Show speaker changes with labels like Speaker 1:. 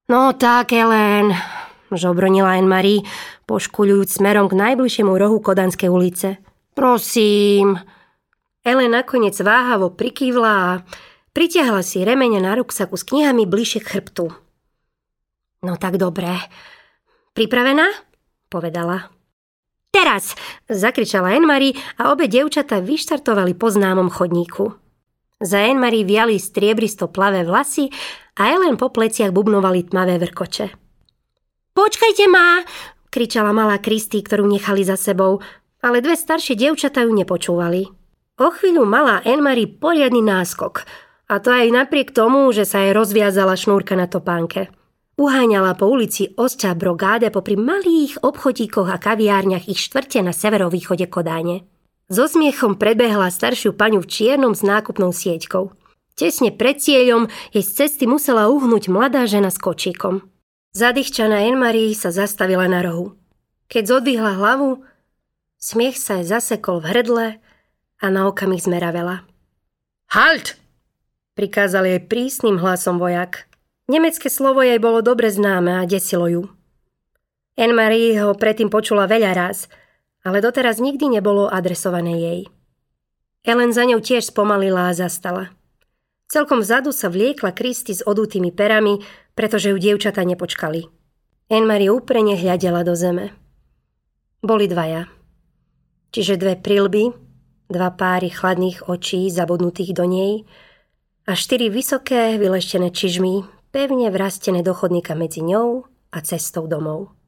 Speaker 1: No tak, Ellen, žobronila Anne-Marie, poškuľujúc smerom k najbližšiemu rohu Kodanskej ulice. Prosím. Ellen nakoniec váhavo prikývla a pritiahla si remene na ruksaku s knihami bližšie k chrbtu. No tak dobre. Pripravená? Povedala. Teraz! Zakričala Anne-Marie a obe dievčatá vyštartovali po známom chodníku. Za Anne-Marie viali striebristo plavé vlasy a Ellen po pleciach bubnovali tmavé vrkoče. Počkajte ma! Kričala malá Kristy, ktorú nechali za sebou, ale dve staršie dievčatá ju nepočúvali. O chvíľu mala Anne-Marie poriadny náskok, a to aj napriek tomu, že sa jej rozviazala šnúrka na topánke. Uháňala po ulici Ostia Brogade popri malých obchodíkoch a kaviárniach ich štvrte na severovýchode Kodáne. So smiechom predbehla staršiu paňu v čiernom s nákupnou sieťkou. Tesne pred cieľom jej z cesty musela uhnúť mladá žena s kočíkom. Zadýchčaná Anne-Marie sa zastavila na rohu. Keď zodvihla hlavu, smiech sa jej zasekol v hrdle a na okamih zmeravela. Halt! Prikázal jej prísnym hlasom vojak. Nemecké slovo jej bolo dobre známe a desilo ju. Anne-Marie ho predtým počula veľa raz, ale doteraz nikdy nebolo adresované jej. Ellen za ňou tiež spomalila a zastala. Celkom vzadu sa vliekla Kristy s odutými perami, pretože ju dievčatá nepočkali. Anne-Marie úprene hľadela do zeme. Boli dvaja. Čiže dve prilby, dva páry chladných očí zabudnutých do nej a 4 vysoké, vyleštené čižmy, pevne vrastené do chodníka medzi ňou a cestou domov.